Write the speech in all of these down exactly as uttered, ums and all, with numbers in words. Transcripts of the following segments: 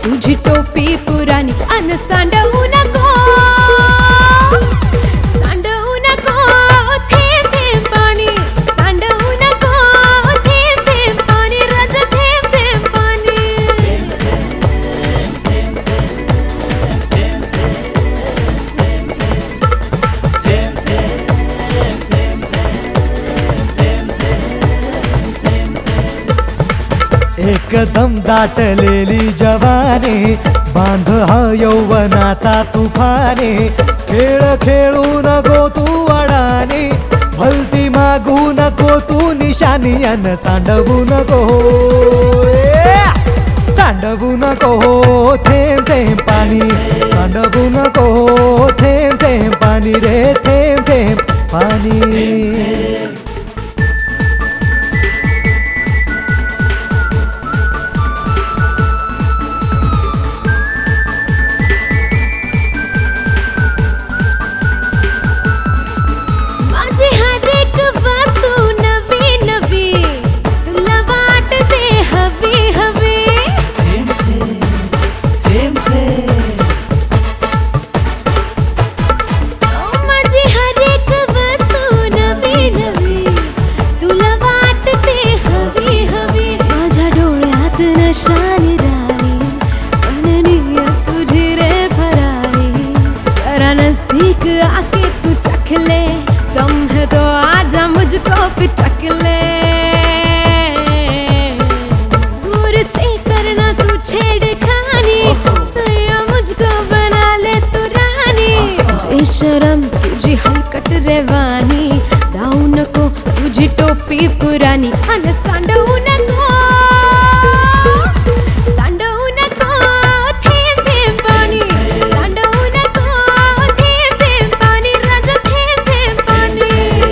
तुझी टोपी पुराणी अन सांडवू नको, सांडवू नको थेंब थेंब पाणी, सांडवू नको थेंब थेंब पाणी, रज थेंब थेंब पाणी. एकदम दाटलेली जवानी, बांध हा यौवनाचा तुफाने, खेळ खेळू नको तू अडाणी, भलती मागू नको तू निशाणी, अन सांडवू नको, सांडवू नको थेंब थेंब पाणी, सांडवू नको थेंब थेंब पाणी रे, थेंब थेंब पाणी. नजदीक आके तू चख ले, दम है तो आजा मुझको पिचक ले, दूर से करना तू छेड़खानी, सया मुझको बना ले तू रानी, बेशरम तुझी हलकट रेवानी, दाऊ नको तुझी टोपी पुराणी, अन सांडवू नको, सांडवू नको थेंब थेंब पाणी, सांडवू नको थेंब थेंब पाणी, रज थेंब थेंब पाणी.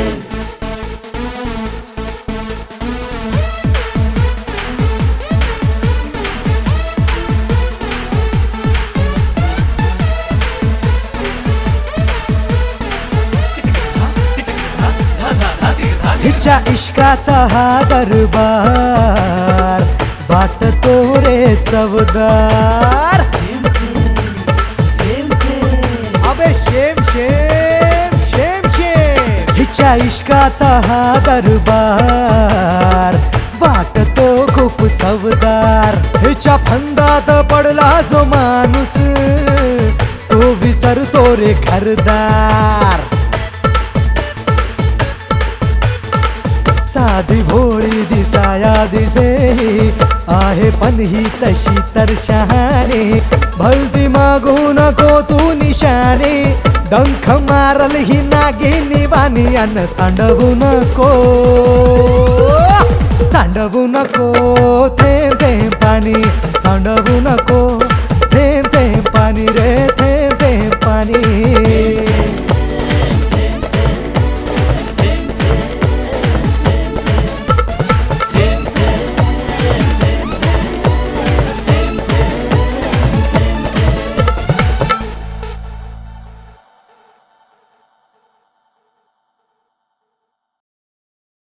हिच्या इश्काचा हा दरबार, वाटतो रे चवदार, अबे शेम शेम शेम शेम. हिच्या इश्काचा हा दरबार, वाटतो खूप चवदार, हिच्या फंदात पडला जो माणूस, तो विसरतो रे घरदार. साधी भोळी दिसाया दिसे, आहे पण ही तशी तर शहाणे, भलती मागू नको तू निशाने, डंख मारल ही नागिनी वाणी, अन सांडवू नको, सांडवू नको थेंब थेंब पाणी, सांडवू नको